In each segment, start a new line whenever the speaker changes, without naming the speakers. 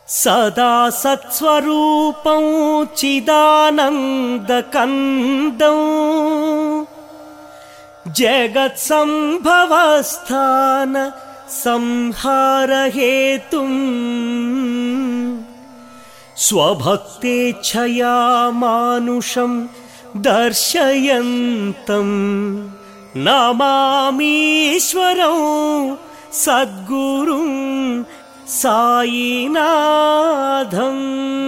సదా సత్స్వరూపం చిదానందకందం జగత్సంభవస్థాన సంహారహేతుం స్వభక్తేచ్ఛయా మానుషం దర్శయంతం నమామీశ్వరం సద్గురుం సాయినాథం.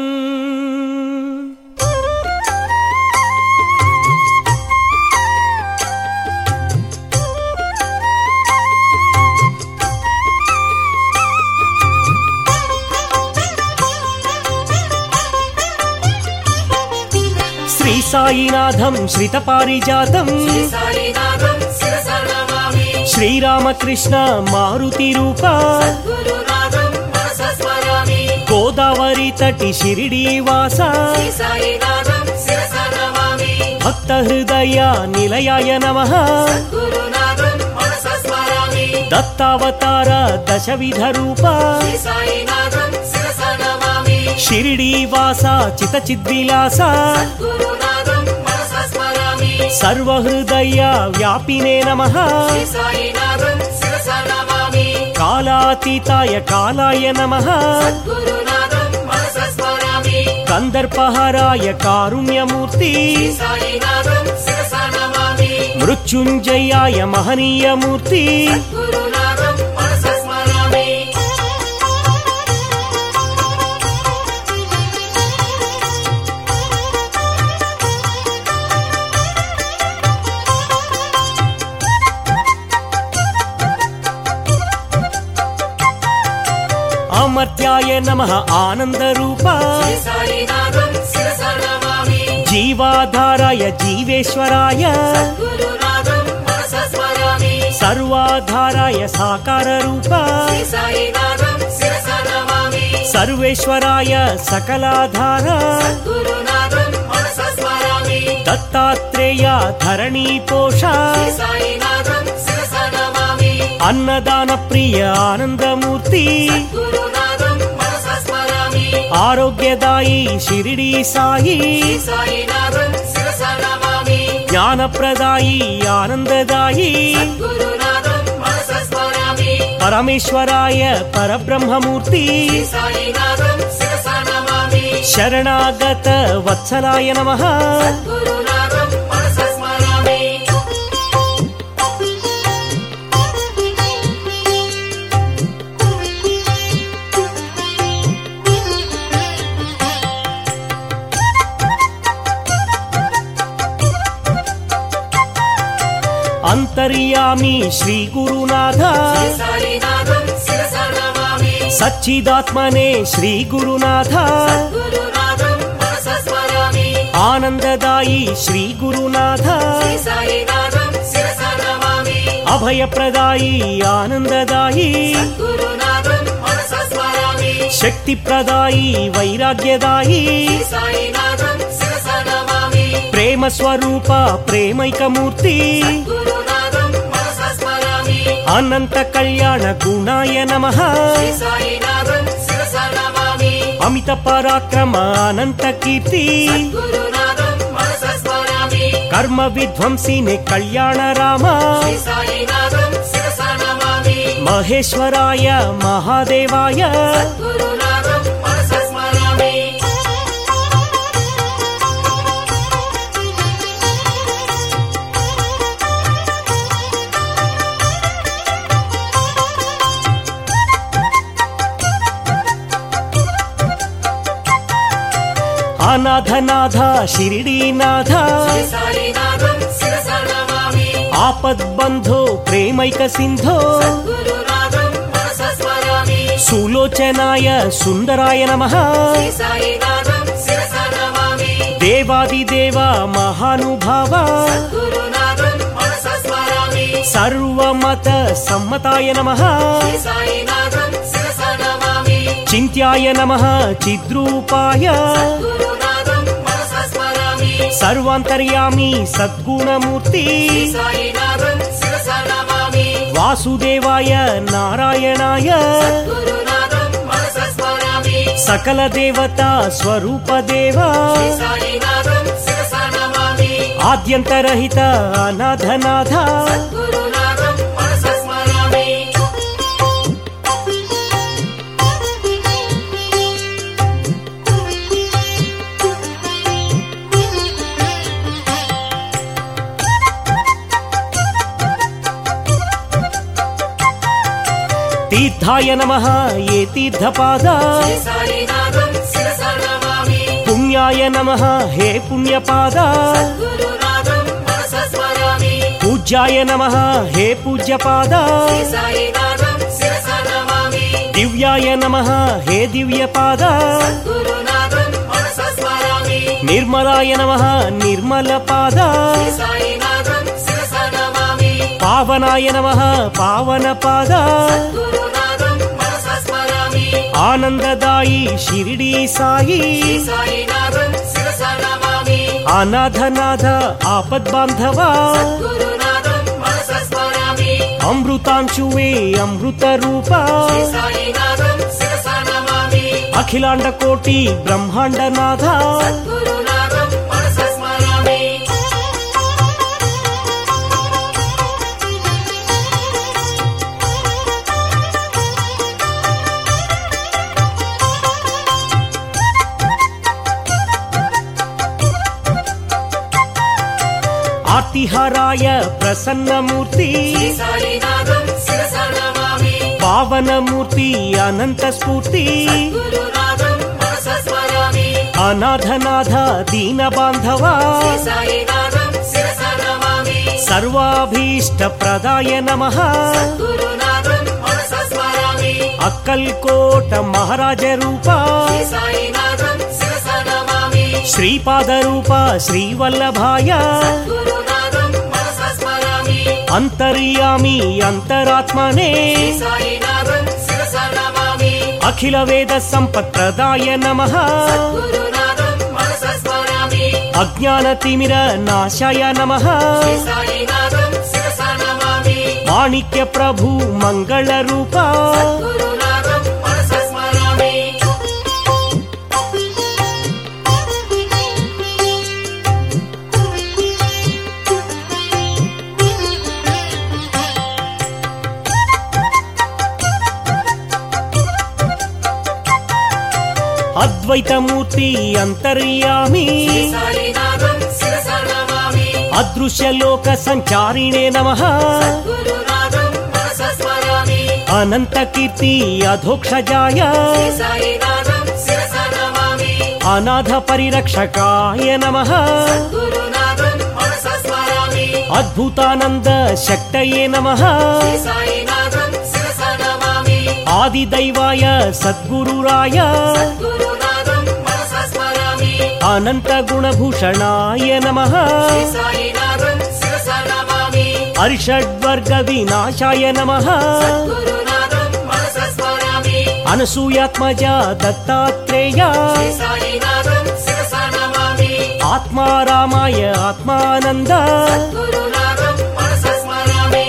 శ్రీ సాయినాథం శ్రితపారిజాతం శ్రీరామకృష్ణ మారుతి రూప గోదావరి తటి షిరిడీ వాస భక్త హృదయ నిలయాయ నమః. దత్తావతార దశవిధ రూప షిరిడీ వాస చిత చిద్విలాస సర్వహృదయ వ్యాపినే నమః. కాలాతీతాయ కాలాయ నమః. కందర్పహరాయ కారుణ్యమూర్తి మృత్యుంజయాయ మహనీయమూర్తి. అమర్త్యాయ నమః ఆనందరూప జీవాధారాయ జీవేశ్వరాయ సర్వాధారాయ సాకార రూప సర్వేశ్వరాయ సకలాధార దత్తాత్రేయ ధరణీ పోష అన్నదాన ప్రియ ఆనందమూర్తి ఆరోగ్యదాయి షిరిడీ సాయి జ్ఞానప్రదాయి ఆనందదాయి పరమేశ్వరాయ పరబ్రహ్మమూర్తి శరణాగత వత్సలాయ నమః. అంతర్యామి శ్రీ గురునాథ సచ్చిదాత్మనే శ్రీ గురునాథ ఆనందదాయి శ్రీ గురునాథ అభయప్రదాయి ఆనందదాయి శక్తిప్రదాయి వైరాగ్యదాయి ప్రేమ స్వరూప ప్రేమైకమూర్తి అనంత కళ్యాణ గుణాయ నమః. అమిత పరాక్రమ అనంత కీర్తి కర్మ విధ్వంసినే కళ్యాణ రామ మహేశ్వరాయ మహాదేవాయ అనాథనాథ షిరిడీనాథ ఆపద్బంధో ప్రేమైక సింధో సులోచనాయ సుందరాయ నమః. దేవాదిదేవ మహానుభావ సర్వమత సమ్మతాయ నమః. చింత్యాయ నమః చిద్రూపాయ సర్వాంతర్యామి సద్గుణమూర్తి వాసుదేవాయ నారాయణాయ సకల దేవతా స్వరూప దేవా
శ్రీ సాయినాథం శిరసా నమామి
ఆద్యంతరహిత అనాథనాథ
సద్గురునాథం మనసా స్మరామి
తీర్థాయ నమః ఏ తీర్థపాద
శ్రీ సాయినాథం శిరసా నమామి
పుణ్యాయ నమః హే పుణ్యపాద
సద్గురునాథం మనసా స్మరామి
పూజ్యాయ నమః హే పూజ్యపాద
శ్రీ సాయినాథం శిరసా నమామి
దివ్యాయ నమః హే దివ్యపాద
సద్గురునాథం మనసా స్మరామి
నిర్మలాయ నమః నిర్మలపాద
శ్రీ సాయినాథం శిరసా నమామి
పావనాయ నమః పావనపాద
సద్గురునాథం మనసా స్మరామి
ఆనందదాయి షిరిడీ సాయి
శ్రీ సాయినాథం శిరసా నమామి
అనాథనాథ ఆపద్బాంధవా
సద్గురునాథం మనసా స్మరామి
అమృతాంశువే అమృత రూప
శ్రీ సాయినాథం శిరసా నమామి
అఖిలాండ కోటి బ్రహ్మాండనాథ
సద్గురునాథం మనసా స్మరామి
ఆర్తిహారాయ ప్రసన్నమూర్తి
శ్రీ సాయినాథం శిరసా నమామి
పావనమూర్తి అనంత స్ఫూర్తి
గురునాథం మనసా స్మరామి
అనాథనాథ దీన బాంధవా
శ్రీ సాయినాథం శిరసా నమామి
సర్వాభీష్ట ప్రదాయ నమః
గురునాథం మనసా స్మరామి
అక్కల్కోట మహారాజ రూప
శ్రీ సాయినాథం శిరసా నమామి
శ్రీపాద రూప శ్రీవల్లభాయ
గురునాథం మనసా స్మరామి
అంతర్యామి అంతరాత్మనే
శ్రీ సాయినాథం శిరసా నమామి
అఖిల వేద సంపత్ప్రదాయ నమః
గురునాథం మనసా స్మరామి
అజ్ఞాన తిమిర నాశాయ నమః
శ్రీ సాయినాథం శిరసా నమామి
మాణిక్య ప్రభు మంగళ రూప
గురునాథం మనసా స్మరామి
అద్వైతమూర్తి అంతర్యామి
శ్రీ సాయినాథం శిరసా నమామి
అదృశ్యలోక సంచారిణే నమః
గురునాథం మనసా స్మరామి
అనంత కీర్తి అధోక్షజాయ
శ్రీ సాయినాథం శిరసా నమామి
అనాథ పరిరక్షకాయ నమః
గురునాథం మనసా స్మరామి
అద్భుతానంద శక్తయే నమః
శ్రీ సాయినాథం శిరసా నమామి
ఆదిదైవాయ సద్గురురాయ
గురునాథం మనసా స్మరామి
అనంత గుణభూషణాయ నమః
శ్రీ సాయినాథం శిరసా నమామి
అరిషడ్వర్గ వినాశాయ నమః
గురునాథం మనసా స్మరామి
అనసూయాత్మజ దత్తాత్రేయ
శ్రీ సాయినాథం శిరసా నమామి
ఆత్మారామాయ ఆత్మానంద
గురునాథం మనసా స్మరామి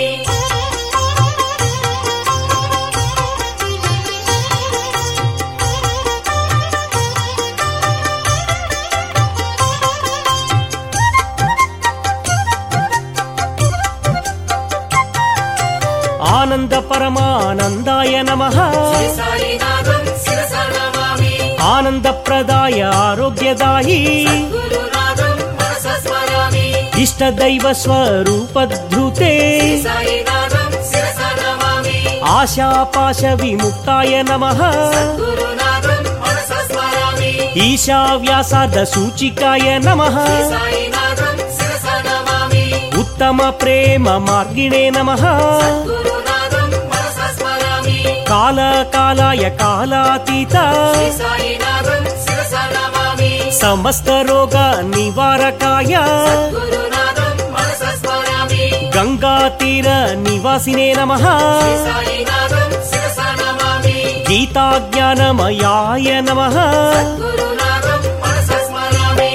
ఆనంద పరమానందాయ నమః
శ్రీ సాయినాథం శిరసా నమామి
ఆనందప్రదాయ ఆరోగ్యదాయి
గురునాథం మనసా స్మరామి
ఇష్టదైవ స్వరూపధృతే
శ్రీ సాయినాథం శిరసా నమామి
ఆశాపాశ విముక్తాయ నమః
గురునాథం మనసా స్మరామి
ఈశావ్యాసార్థ సూచికాయ నమః
శ్రీ సాయినాథం శిరసా నమామి
ఉత్తమ ప్రేమ మార్గిణే నమః
గురునాథం మనసా స్మరామి
కాలకాలాయ కాలాతీత
శ్రీ సాయినాథం శిరసా నమామి
సమస్త రోగ నివారకాయ
గురునాథం మనసా స్మరామి
గంగా తీర నివాసినే నమః
శ్రీ సాయినాథం శిరసా నమామి
గీతాజ్ఞానమయాయ నమః
గురునాథం మనసా స్మరామి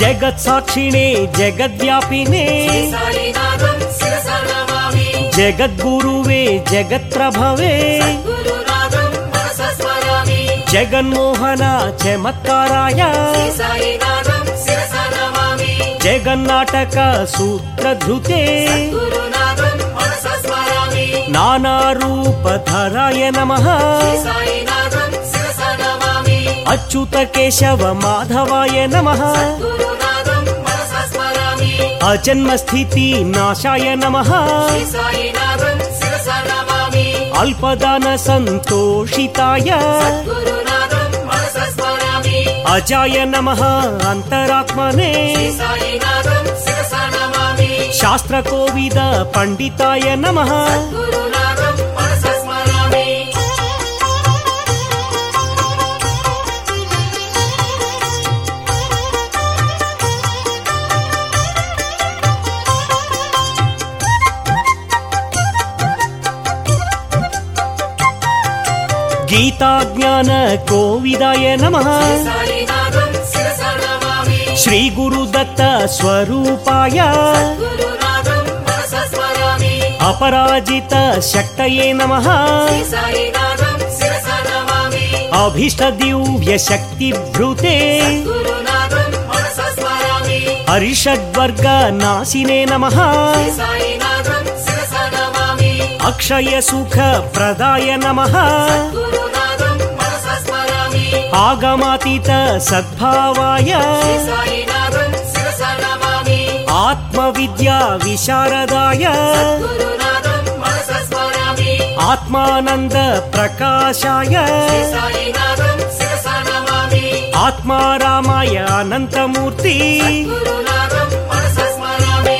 జగత్సాక్షిణే జగద్వ్యాపినే
శ్రీ సాయినాథం శిరస నమామి
జగద్గురువే జగత్ప్రభవే
గురునాథం మనస స్మరామి
జగన్మోహన చమత్కారాయ
శ్రీ సాయినాథం శిరస నమామి
జగన్నాటక సూత్రధృతే
గురునాథం మనస స్మరామి
నానారూపధరాయ నమః
శ్రీ సాయినాథం శిరస నమామి
అచ్యుత కేశవ మాధవాయ నమః
గురునాథం మనస స్మరామి
అజన్మస్థితి నాశాయ నమః
శ్రీ సాయినాథం శిరస నమామి
అల్పదాన సంతోషితాయ
గురునాథం మనస స్మరామి
అజాయ నమః అంతరాత్మనే
శ్రీ సాయినాథం శిరస నమామి
శాస్త్రకోవిద పండితాయ నమః
గురునాథం మనస స్మరామి
గీతాజ్ఞాన కోవిదాయ నమః
సాయినాథం శిరస నమామి
శ్రీ గురుదత్త స్వరూపాయ
గురునాథం మనస స్మరామి
అపరాజిత శక్తయే నమః
శ్రీ సాయినాథం శిరస నమామి
అభీష్ట దివ్య శక్తి భృతే
గురునాథం మనస స్మరామి
హరిషడ్వర్గ నాశినే నమః
శ్రీ సాయినాథం శిరస నమామి
అక్షయ సుఖ ప్రదాయ నమః
గురునాథం మనస స్మరామి
ఆగమాతీత సద్భావాయ
శ్రీ సాయినాథం శిరస నమామి
ఆత్మ విద్యా విశారదాయ
గురునాథం మనస స్మరామి
ఆత్మానంద ప్రకాశాయ
శ్రీ సాయినాథం శిరస నమామి
ఆత్మారామాయ అనంతమూర్తి
గురునాథం మనస స్మరామి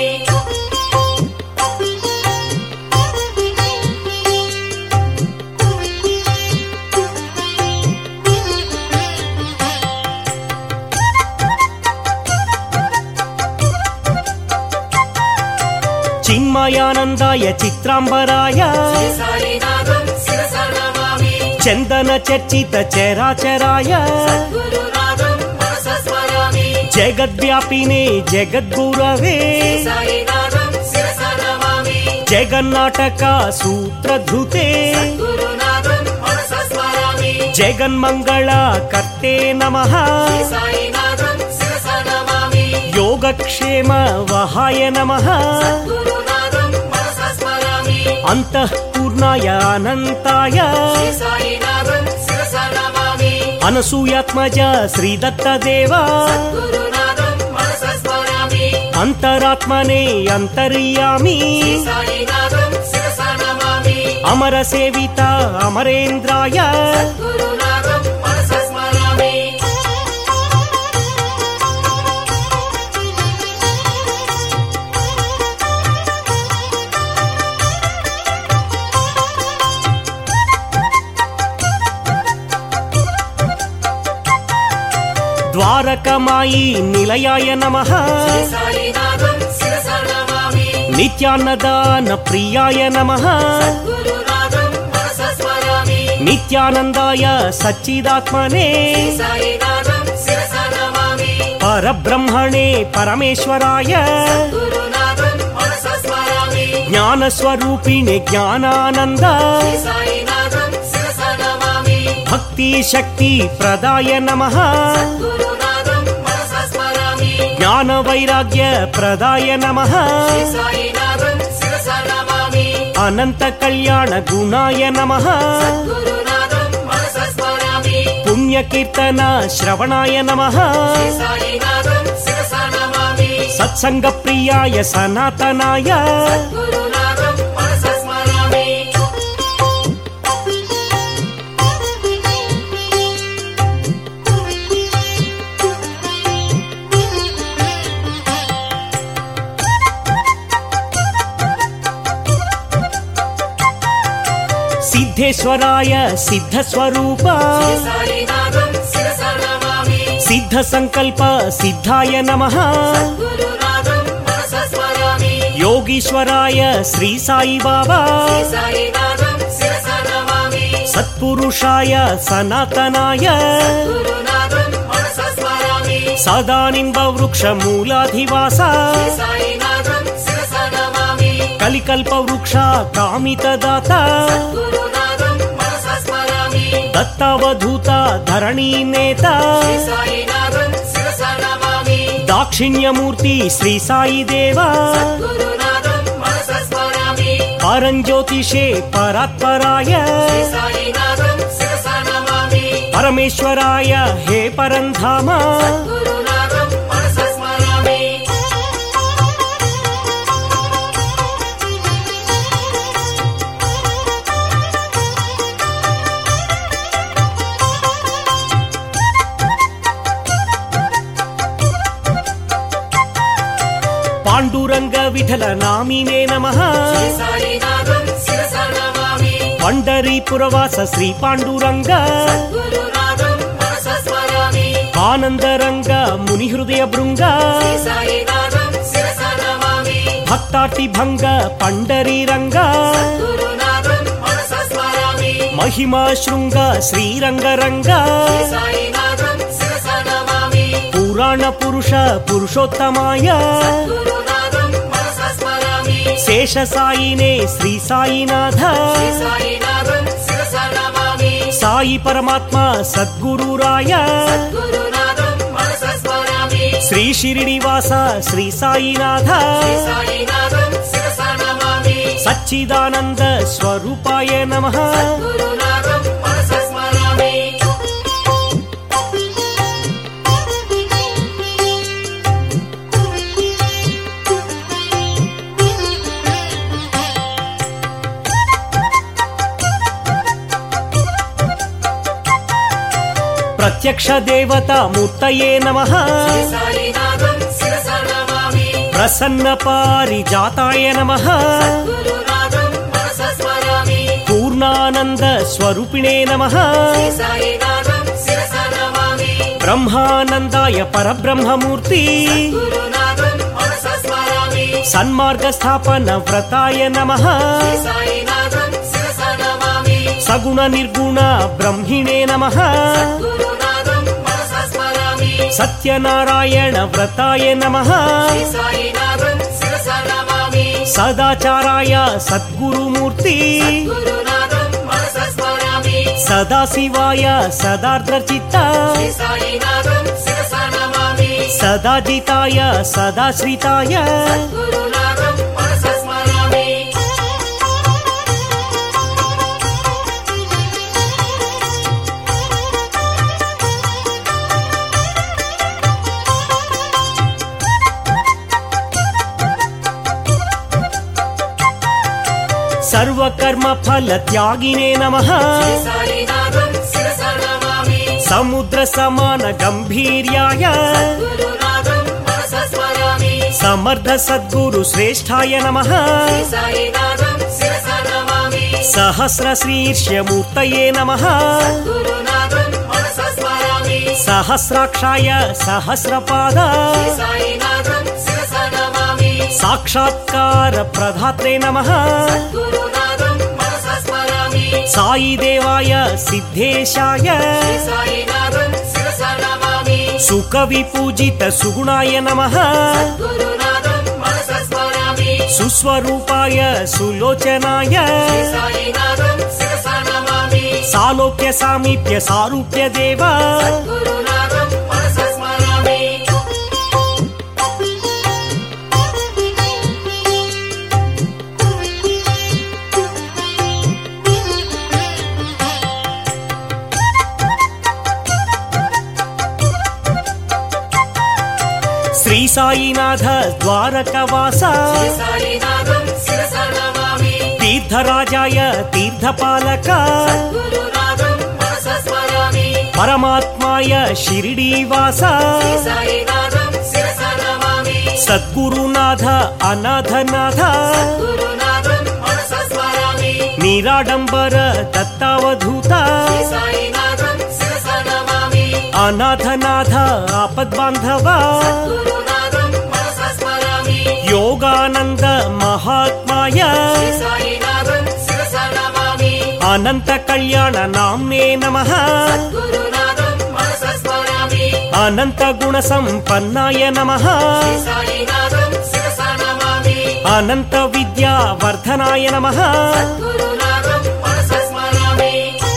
చిన్మయానందాయ చిత్రాంబరాయ
శ్రీ సాయినాథం శిరస నమామి
చందన చర్చిత చరాచరాయ
గురునాథం మనస స్మరామి
జగద్వ్యాపినే జగద్గురవే
శ్రీ సాయినాథం శిరస నమామి
జగన్నాటక సూత్రధృతే
గురునాథం మనస స్మరామి
జగన్మంగళ కర్తే నమః
శ్రీ సాయినాథం శిరస నమామి
యోగక్షేమ వహాయ నమః
గురునాథం మనస స్మరామి
అంతఃపూర్ణాయ అనంతాయ
శ్రీ సాయినాథం శిరస నమామి
అనసూయాత్మజ శ్రీదత్తదేవ
గురునాథం మనస స్మరామి
అంతరాత్మనే అంతర్యామి
శ్రీ సాయినాథం శిరస నమామి
అమర సేవిత అమరేంద్రాయ
గురునాథం మనస స్మరామి
ద్వారకమాయి నిలయాయ నమః
శ్రీ సాయినాథం శిరస నమామి
నిత్యాన్నదాన ప్రియాయ నమః
గురునాథం మనస స్మరామి
నిత్యానందాయ సచ్చిదాత్మనే
శ్రీ సాయినాథం శిరస నమామి
పరబ్రహ్మణే పరమేశ్వరాయ
గురునాథం మనస స్మరామి
జ్ఞానస్వరూపిణి జ్ఞానానంద
శ్రీ సాయినాథం శిరస నమామి
భక్తి శక్తి ప్రదాయ నమః
గురునాథం మనస స్మరామి
జ్ఞాన వైరాగ్య ప్రదాయ నమః
శ్రీ సాయినాథం శిరస నమామి
అనంత కళ్యాణ గుణాయ నమః
గురునాథం మనస స్మరామి
పుణ్యకీర్తన శ్రవణాయ నమః
శ్రీ సాయినాథం శిరస నమామి
సత్సంగ ప్రియాయ సనాతనాయ
గురునాథం మనస స్మరామి
సిద్ధేశ్వరాయ సిద్ధస్వరూప
శ్రీ సాయినాథం శిరస నమామి
సిద్ధ సంకల్ప సిద్ధాయ నమః
గురునాథం మనస స్మరామి
యోగీశ్వరాయ శ్రీ సాయి బాబా
శ్రీ సాయినాథం శిరస నమామి
సత్పురుషాయ సనాతనాయ
గురునాథం మనస స్మరామి
సదానింబ వృక్ష మూలాధివాస
శ్రీ సాయినాథం శిరస నమామి
కలికల్ప వృక్ష కామితదాత
గురునాథం మనస స్మరామి
దత్తావధూత ధరణీ నేత
శ్రీ సాయినాథం శిరస నమామి
దాక్షిణ్యమూర్తి శ్రీ సాయి దేవా
గురునాథం మనస స్మరామి
పరంజ్యోతిషే పరాత్పరాయ
శ్రీ సాయినాథం శిరస నమామి
పరమేశ్వరాయ హే పరంధామ
గురునాథం మనస స్మరామి
పాండురంగ విఠల నామినే నమః
శ్రీ సాయినాథం శిరస నమామి
పండరీపురవాస శ్రీ పాండురంగ
గురునాథం మనస స్మరామి
ఆనందరంగ ముని హృదయ బృంగ
శ్రీ సాయినాథం శిరస నమామి
భక్తార్తి భంగ పండరీరంగ
గురునాథం మనస స్మరామి
మహిమా శృంగ శ్రీరంగరంగ
శ్రీ సాయినాథం శిరస నమామి
పురాణ పురుష పురుషోత్తమాయ
గురునాథం మనస స్మరామి
శేష సాయినే శ్రీ సాయినాథ
శ్రీ సాయినాథం శిరస నమామి
సాయి పరమాత్మ సద్గురురాయ
గురునాథం మనస స్మరామి
శ్రీ షిరిడివాస శ్రీ సాయినాథ
శ్రీ సాయినాథం శిరస నమామి
సచ్చిదానంద స్వరూపాయ నమః
గురునాథం మనస స్మరామి
ప్రత్యక్ష దేవత మూర్తయే నమః
శ్రీ సాయినాథం శిరస నమామి
ప్రసన్న పారిజాతాయ నమః
గురునాథం మనస స్మరామి
పూర్ణానంద స్వరూపిణే నమః
శ్రీ సాయినాథం శిరస నమామి
బ్రహ్మానందాయ పరబ్రహ్మమూర్తి
గురునాథం మనస స్మరామి
సన్మార్గ స్థాపన వ్రతాయ నమః
శ్రీ సాయినాథం శిరస నమామి
సగుణ నిర్గుణ బ్రహ్మిణే నమః
గురునాథం మనస స్మరామి
సత్యనారాయణ వ్రతాయ నమః
శ్రీ సాయినాథం శిరస నమామి
సదాచారాయ సద్గురుమూర్తి
గురునాథం మనస స్మరామి
సదాశివాయ సదార్ద్రచిత్త
శ్రీ సాయినాథం శిరస నమామి
సదాజితాయ సదాశ్రితాయ
గురునాథం మనస స్మరామి
సర్వకర్మ ఫల త్యాగినే నమః
శ్రీ సాయినాథం శిరస నమామి
సముద్ర సమాన గంభీర్యాయ
గురునాథం మనస స్మరామి
సమర్థ సద్గురు శ్రేష్ఠాయ నమః
శ్రీ సాయినాథం శిరస నమామి
సహస్ర శీర్ష్యమూర్తయే నమః
గురునాథం మనస స్మరామి
సహస్రాక్షాయ సహస్రపాద
శ్రీ సాయినాథం శిరస నమామి
సాక్షాత్కార ప్రధాత్రే నమః
గురునాథం మనస స్మరామి
సాయి దేవాయ సిద్ధేశాయ
శ్రీ సాయినాథం శిరస నమామి
సుఖ విపూజిత సుగుణాయ నమః
గురునాథం మనస స్మరామి
సుస్వరూపాయ సులోచనాయ
శ్రీ సాయినాథం శిరస నమామి
సాలోక్య సామీప్య సారూప్య దేవా
గురునాథం మనస స్మరామి
శ్రీ సాయినాథ ద్వారకవాస
శ్రీ సాయినాథం శిరస నమామి
తీర్థరాజాయ తీర్థపాలక
గురునాథం మనస స్మరామి
పరమాత్మాయ షిరిడీవాస
శ్రీ సాయినాథం శిరస నమామి
సద్గురునాథ అనాథనాథ
గురునాథం మనస స్మరామి
నిరాడంబర దత్తావధూత
శ్రీ సాయినాథం శిరస నమామి
అనాథనాథ ఆపద్బాంధవ
గురునాథం మనస స్మరామి
యోగానంద మహాత్మాయ
శ్రీ సాయినాథం శిరస నమామి
అనంత కళ్యాణ నామ్నే నమః
గురునాథం మనస స్మరామి
అనంత గుణ సంపన్నాయ నమః
శ్రీ సాయినాథం శిరసా నమామి
అనంత విద్యా వర్ధనాయ నమః
గురునాథం మనసా స్మరామి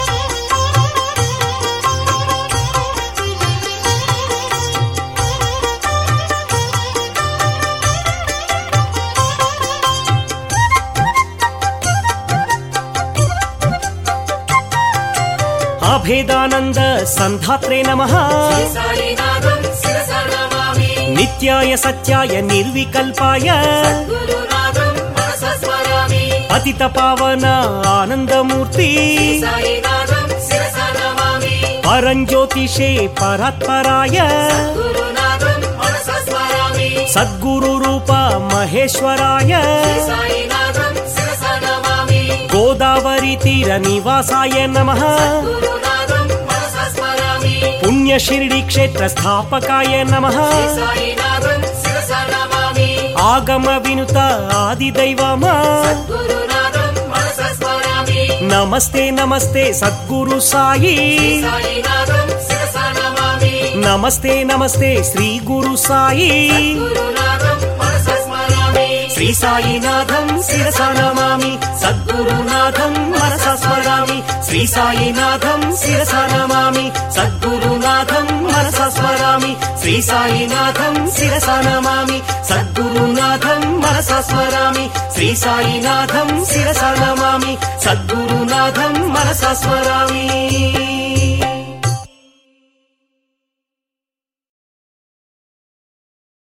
అభేదానంద సంధాత్రే నమః
శ్రీ సాయినాథం శిరసా నమామి
నిత్యాయ సత్యాయ నిర్వికల్పాయ
గురునాథం మనసా స్మరామి
అతిత పావన ఆనందమూర్తి
శ్రీ సాయినాథం శిరసా నమామి
పరంజ్యోతిషే పరాత్పరాయ
గురునాథం మనసా స్మరామి
సద్గురు రూప మహేశ్వరాయ
శ్రీ సాయినాథం శిరసా నమామి
గోదావరి తీర నివాసాయ నమః
గురునాథం మనసా స్మరామి
పుణ్య షిరిడి క్షేత్ర స్థాపకాయ నమః
శ్రీ సాయినాథం శిరసా నమామి
ఆగమ వినుత ఆది దైవమా
గురునాథం మనసా స్మరామి
నమస్తే నమస్తే సద్గురు సాయి
సాయినాథం శిరసా నమామి
నమస్తే నమస్తే శ్రీ గురు సాయి
గురునాథం మనసా స్మరామి
శ్రీ సాయినాథం శిరసా నమామి సద్గురునాథం మనసా స్మరామి శ్రీ సాయినాథం శిరసా నమామి సద్గురునాథం మనసా స్మరామి శ్రీ సాయినాథం శిరసా నమామి సద్గురునాథం మనసా స్మరామి శ్రీ సాయినాథం శిరసా నమామి సద్గురునాథం మనసా స్మరామి